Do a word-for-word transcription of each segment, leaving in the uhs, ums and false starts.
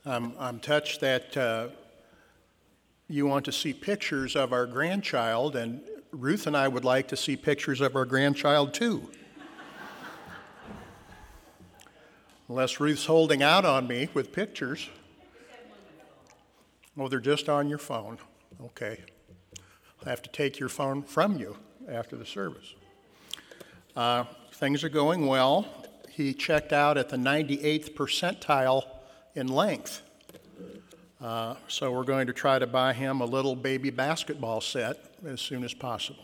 I'm, I'm touched that uh, you want to see pictures of our grandchild, and Ruth and I would like to see pictures of our grandchild too. Unless Ruth's holding out on me with pictures. Oh, they're just on your phone. Okay. I'll have to take your phone from you after the service. Uh, things are going well. He checked out at the ninety-eighth percentile in length. Uh, so we're going to try to buy him a little baby basketball set as soon as possible.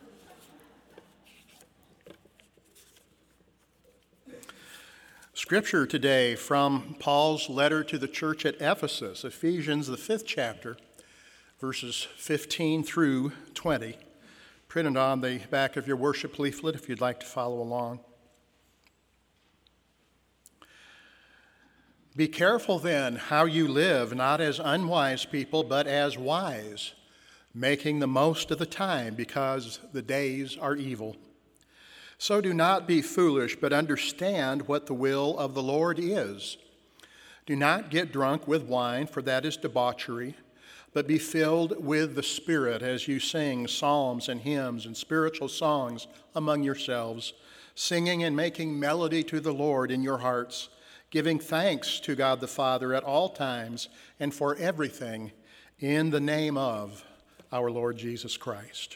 Scripture today from Paul's letter to the church at Ephesus, Ephesians, the fifth chapter, verses fifteen through twenty, printed on the back of your worship leaflet if you'd like to follow along. Be careful then how you live, not as unwise people, but as wise, making the most of the time, because the days are evil. So do not be foolish, but understand what the will of the Lord is. Do not get drunk with wine, for that is debauchery, but be filled with the Spirit as you sing psalms and hymns and spiritual songs among yourselves, singing and making melody to the Lord in your hearts, giving thanks to God the Father at all times and for everything in the name of our Lord Jesus Christ.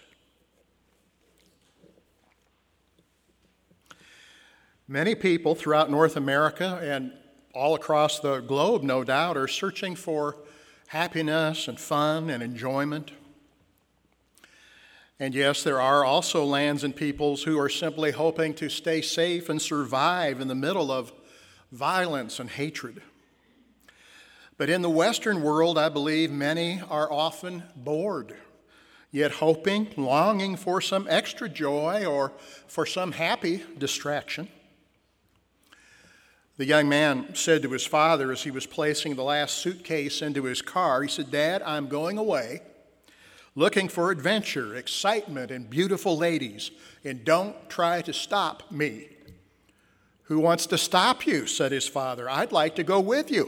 Many people throughout North America and all across the globe, no doubt, are searching for happiness and fun and enjoyment. And yes, there are also lands and peoples who are simply hoping to stay safe and survive in the middle of violence and hatred. But in the Western world, I believe many are often bored, yet hoping, longing for some extra joy or for some happy distraction. The young man said to his father as he was placing the last suitcase into his car, he said, "Dad, I'm going away, looking for adventure, excitement, and beautiful ladies, and don't try to stop me." "Who wants to stop you?" said his father. "I'd like to go with you."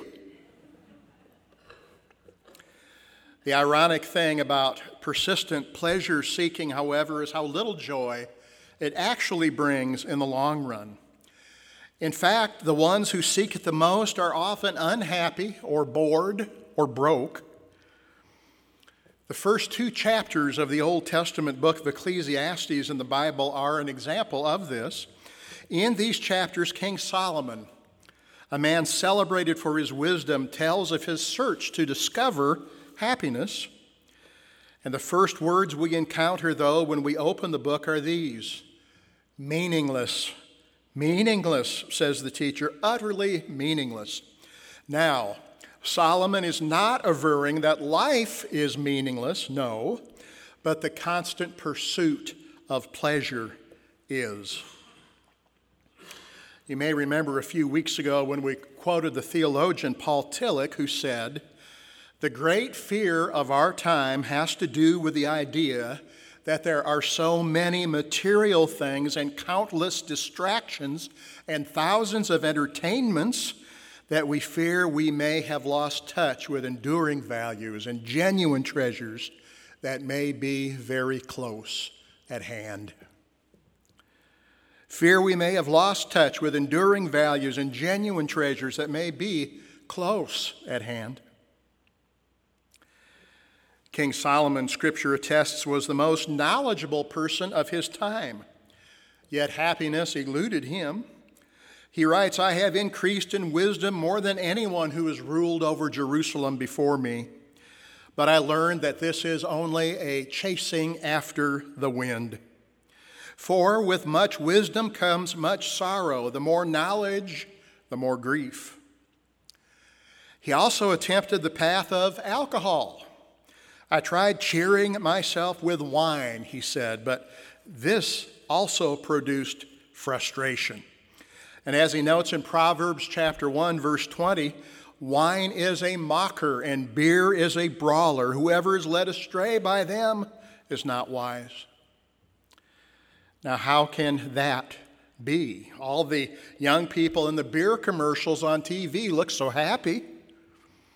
The ironic thing about persistent pleasure seeking, however, is how little joy it actually brings in the long run. In fact, the ones who seek it the most are often unhappy or bored or broke. The first two chapters of the Old Testament book of Ecclesiastes in the Bible are an example of this. In these chapters, King Solomon, a man celebrated for his wisdom, tells of his search to discover happiness. And the first words we encounter, though, when we open the book are these: meaningless. Meaningless, says the teacher, utterly meaningless. Now, Solomon is not averring that life is meaningless, no, but the constant pursuit of pleasure is. You may remember a few weeks ago when we quoted the theologian Paul Tillich, who said, "The great fear of our time has to do with the idea that there are so many material things and countless distractions and thousands of entertainments that we fear we may have lost touch with enduring values and genuine treasures that may be very close at hand." Fear we may have lost touch with enduring values and genuine treasures that may be close at hand. King Solomon, Scripture attests, was the most knowledgeable person of his time, yet happiness eluded him. He writes, "I have increased in wisdom more than anyone who has ruled over Jerusalem before me, but I learned that this is only a chasing after the wind. For with much wisdom comes much sorrow. The more knowledge, the more grief." He also attempted the path of alcohol. "I tried cheering myself with wine," he said, "but this also produced frustration." And as he notes in Proverbs chapter one, verse twenty, "Wine is a mocker and beer is a brawler. Whoever is led astray by them is not wise." Now, how can that be? All the young people in the beer commercials on T V look so happy.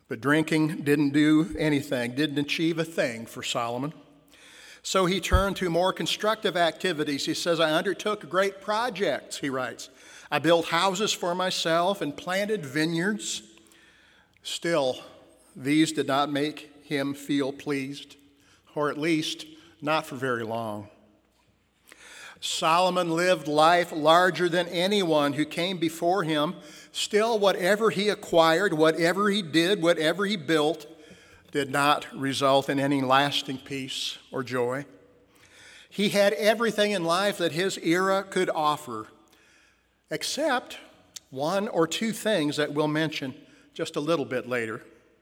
But drinking didn't do anything, didn't achieve a thing for Solomon. So he turned to more constructive activities. He says, I undertook great projects, he writes. I built houses for myself and planted vineyards. Still, these did not make him feel pleased, or at least not for very long. Solomon lived life larger than anyone who came before him. Still, whatever he acquired, whatever he did, whatever he built, did not result in any lasting peace or joy. He had everything in life that his era could offer, except one or two things that we'll mention just a little bit later.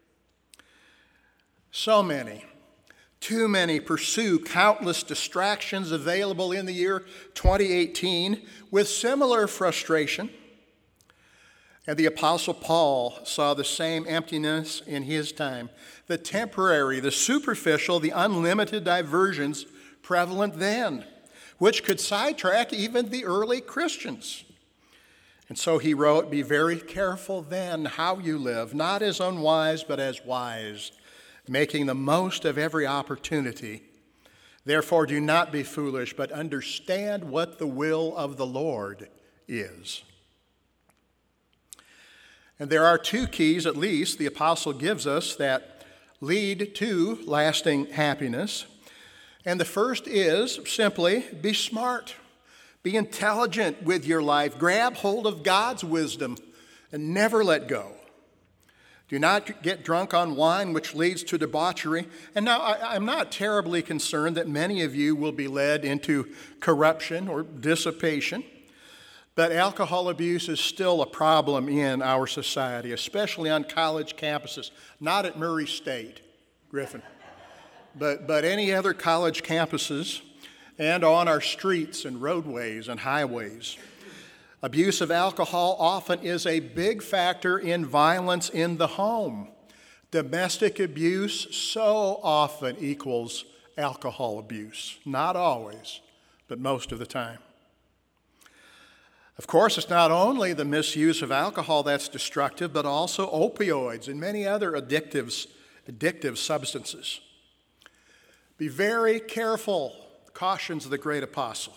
So many, too many pursue countless distractions available in the year twenty eighteen with similar frustration. And the Apostle Paul saw the same emptiness in his time. The temporary, the superficial, the unlimited diversions prevalent then, which could sidetrack even the early Christians. And so he wrote, be very careful then how you live, not as unwise, but as wise, making the most of every opportunity. Therefore, do not be foolish, but understand what the will of the Lord is. And there are two keys, at least, the apostle gives us that lead to lasting happiness. And the first is simply be smart, be intelligent with your life, grab hold of God's wisdom, and never let go. Do not get drunk on wine, which leads to debauchery. And now I, I'm not terribly concerned that many of you will be led into corruption or dissipation. But alcohol abuse is still a problem in our society, especially on college campuses. Not at Murray State, Griffin, but, but any other college campuses and on our streets and roadways and highways. Abuse of alcohol often is a big factor in violence in the home. Domestic abuse so often equals alcohol abuse. Not always, but most of the time. Of course, it's not only the misuse of alcohol that's destructive, but also opioids and many other addictives, addictive substances. Be very careful, cautions the great apostle.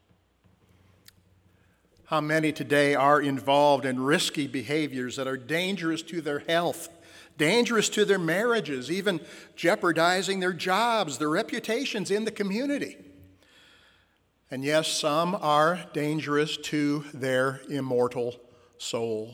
How many today are involved in risky behaviors that are dangerous to their health, dangerous to their marriages, even jeopardizing their jobs, their reputations in the community? And yes, some are dangerous to their immortal soul.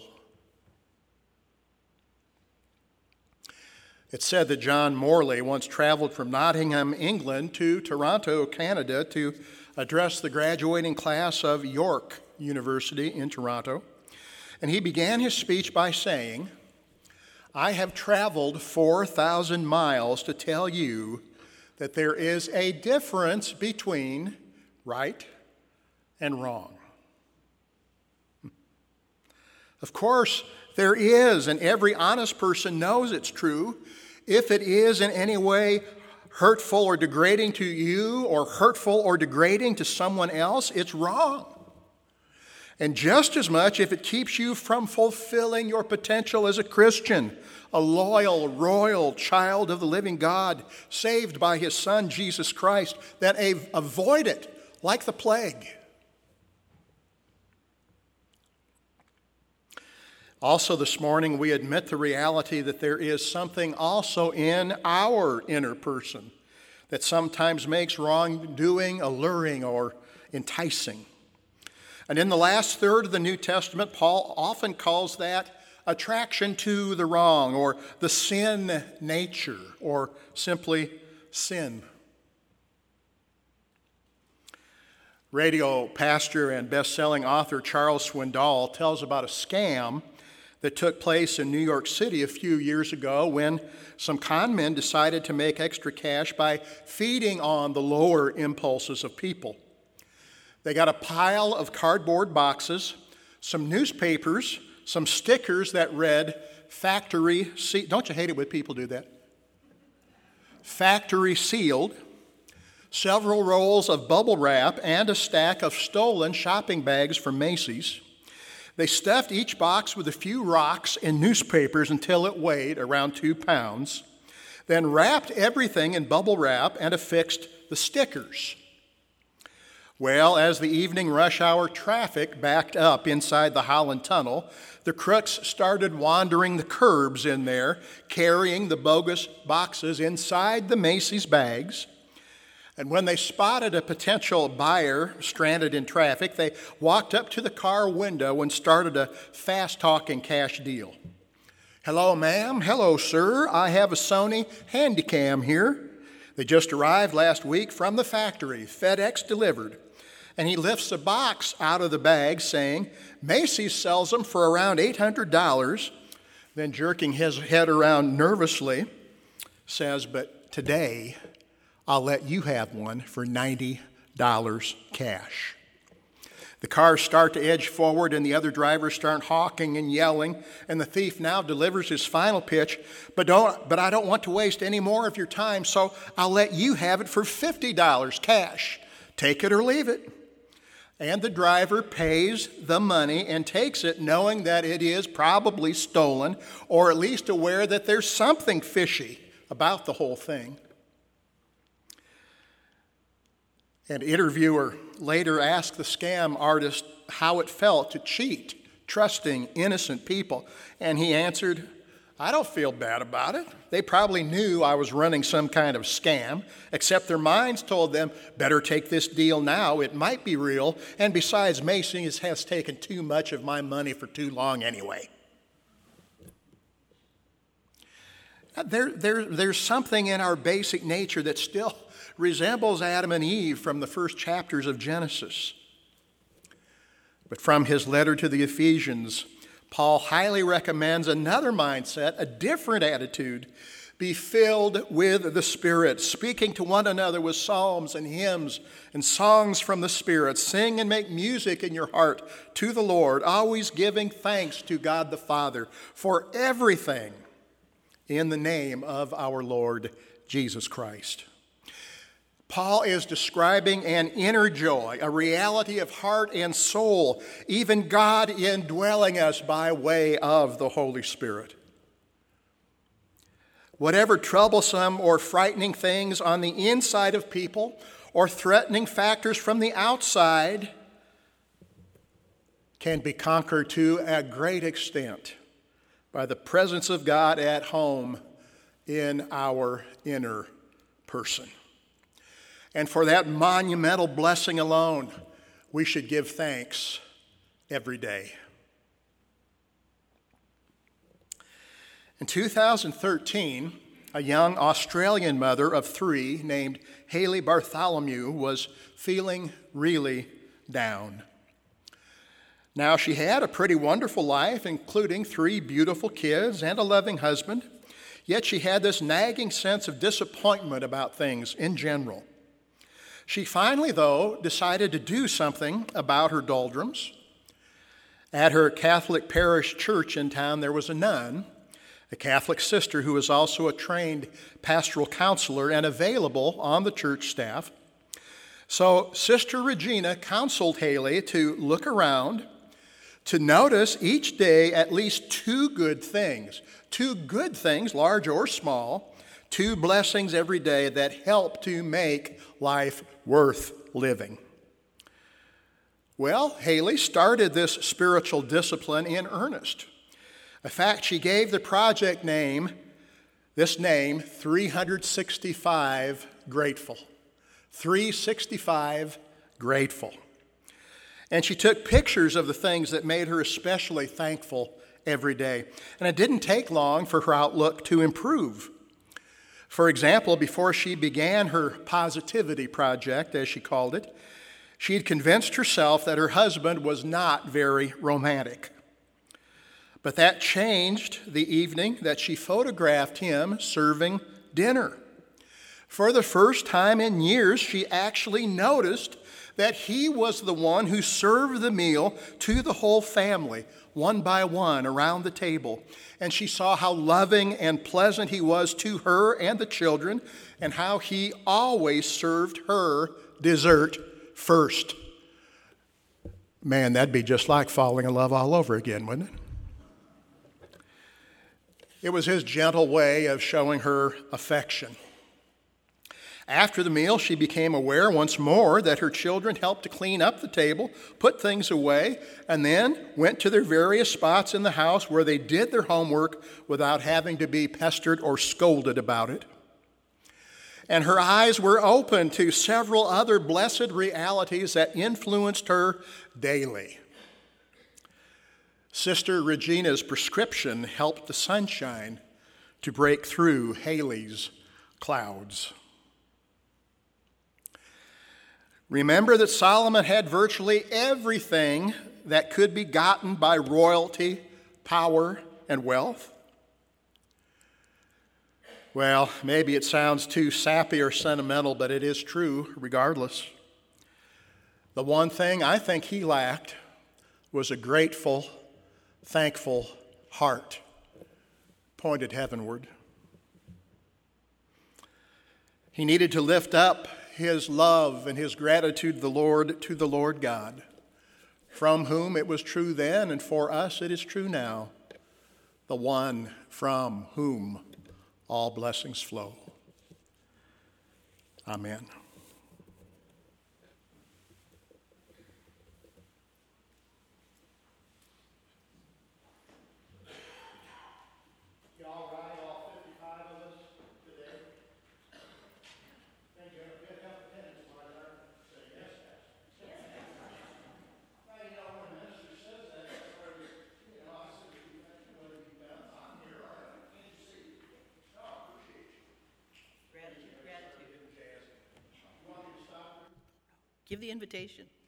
It's said that John Morley once traveled from Nottingham, England to Toronto, Canada to address the graduating class of York University in Toronto. And he began his speech by saying, I have traveled four thousand miles to tell you that there is a difference between right and wrong. Of course, there is, and every honest person knows it's true. If it is in any way hurtful or degrading to you or hurtful or degrading to someone else, it's wrong. And just as much if it keeps you from fulfilling your potential as a Christian, a loyal, royal child of the living God, saved by his Son, Jesus Christ, then avoid it like the plague. Also this morning, we admit the reality that there is something also in our inner person that sometimes makes wrongdoing alluring or enticing. And in the last third of the New Testament, Paul often calls that attraction to the wrong, or the sin nature, or simply sin. Radio pastor and best-selling author Charles Swindoll tells about a scam that took place in New York City a few years ago when some con men decided to make extra cash by feeding on the lower impulses of people. They got a pile of cardboard boxes, some newspapers, some stickers that read, factory sealed. Don't you hate it when people do that? Factory sealed. Several rolls of bubble wrap, and a stack of stolen shopping bags from Macy's. They stuffed each box with a few rocks and newspapers until it weighed around two pounds, then wrapped everything in bubble wrap and affixed the stickers. Well, as the evening rush hour traffic backed up inside the Holland Tunnel, the crooks started wandering the curbs in there, carrying the bogus boxes inside the Macy's bags. And when they spotted a potential buyer stranded in traffic, they walked up to the car window and started a fast-talking cash deal. "Hello, ma'am. Hello, sir. I have a Sony Handycam here. They just arrived last week from the factory, FedEx delivered." And he lifts a box out of the bag saying, "Macy's sells them for around eight hundred dollars. Then jerking his head around nervously, says, "But today, I'll let you have one for ninety dollars cash." The cars start to edge forward and the other drivers start honking and yelling, and the thief now delivers his final pitch, but don't but I don't want to waste any more of your time, so I'll let you have it for fifty dollars cash. Take it or leave it." And the driver pays the money and takes it knowing that it is probably stolen, or at least aware that there's something fishy about the whole thing. An interviewer later asked the scam artist how it felt to cheat trusting, innocent people, and he answered, "I don't feel bad about it. They probably knew I was running some kind of scam, except their minds told them, better take this deal now, it might be real, and besides, Macy's has taken too much of my money for too long anyway." There, there, there's something in our basic nature that still resembles Adam and Eve from the first chapters of Genesis. But from his letter to the Ephesians, Paul highly recommends another mindset, a different attitude. Be filled with the Spirit, speaking to one another with psalms and hymns and songs from the Spirit. Sing and make music in your heart to the Lord, always giving thanks to God the Father for everything in the name of our Lord Jesus Christ. Paul is describing an inner joy, a reality of heart and soul, even God indwelling us by way of the Holy Spirit. Whatever troublesome or frightening things on the inside of people or threatening factors from the outside can be conquered to a great extent by the presence of God at home in our inner person. And for that monumental blessing alone, we should give thanks every day. In two thousand thirteen, a young Australian mother of three named Haley Bartholomew was feeling really down. Now, she had a pretty wonderful life, including three beautiful kids and a loving husband, yet she had this nagging sense of disappointment about things in general. She finally, though, decided to do something about her doldrums. At her Catholic parish church in town, there was a nun, a Catholic sister who was also a trained pastoral counselor and available on the church staff. So Sister Regina counseled Haley to look around, to notice each day at least two good things, two good things, large or small, two blessings every day that help to make life worth living. Well, Haley started this spiritual discipline in earnest. In fact, she gave the project name, this name, three sixty-five Grateful. three sixty-five Grateful. And she took pictures of the things that made her especially thankful every day. And it didn't take long for her outlook to improve. For example, before she began her positivity project, as she called it, she had convinced herself that her husband was not very romantic. But that changed the evening that she photographed him serving dinner. For the first time in years, she actually noticed that he was the one who served the meal to the whole family, one by one, around the table. And she saw how loving and pleasant he was to her and the children, and how he always served her dessert first. Man, that'd be just like falling in love all over again, wouldn't it? It was his gentle way of showing her affection. After the meal, she became aware once more that her children helped to clean up the table, put things away, and then went to their various spots in the house where they did their homework without having to be pestered or scolded about it. And her eyes were open to several other blessed realities that influenced her daily. Sister Regina's prescription helped the sunshine to break through Haley's clouds. Remember that Solomon had virtually everything that could be gotten by royalty, power, and wealth. Well, maybe it sounds too sappy or sentimental, but it is true regardless. The one thing I think he lacked was a grateful, thankful heart pointed heavenward. He needed to lift up his love and his gratitude to the Lord, to the Lord God, from whom it was true then and for us it is true now, the one from whom all blessings flow. Amen. Give the invitation.